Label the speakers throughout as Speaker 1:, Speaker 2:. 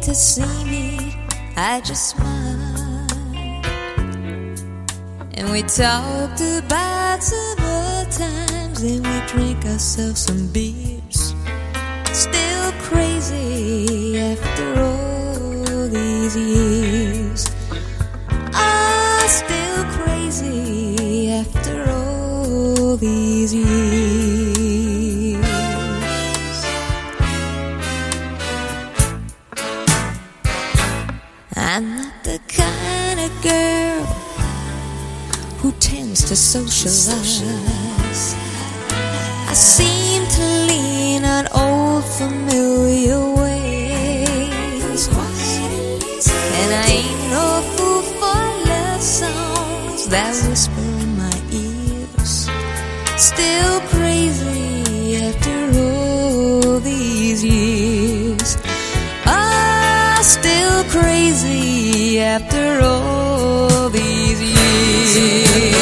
Speaker 1: to see me, I just smiled. And we talked about some old times, and we drank ourselves some beers. Still crazy after all these years. Ah, still crazy after all these years. I'm not the kind of girl who tends to socialize. I seem to lean on old familiar ways, and I ain't no fool for love songs that whisper in my ears. Still crazy after all these years. Ah, still crazy after all these years.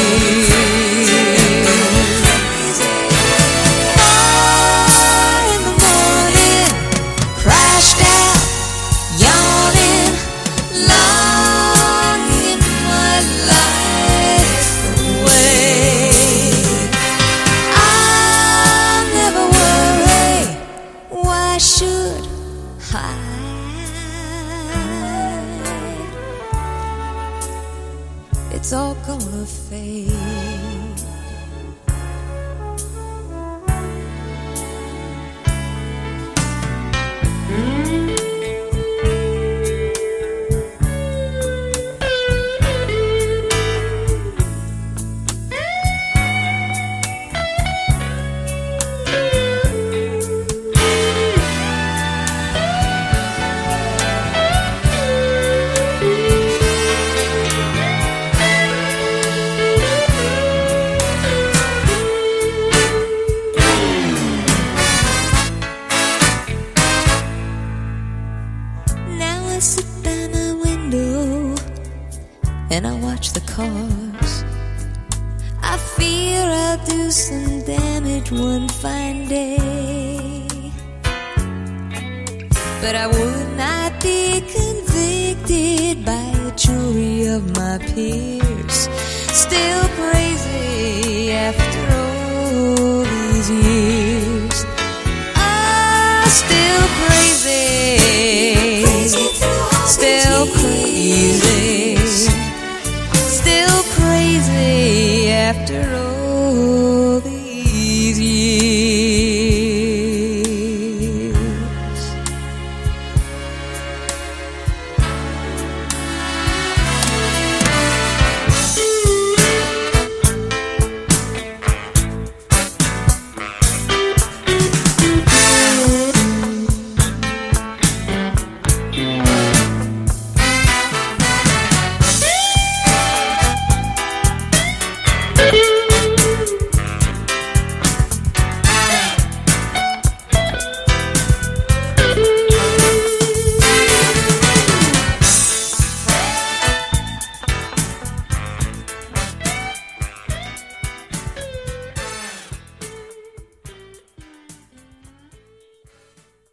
Speaker 1: It's all gonna fade. I sit by my window and I watch the cars. I fear I'll do some damage one fine day, but I would not be convicted by a jury of my peers. Still crazy after all these years. Ah, still crazy. Still crazy, still crazy after all.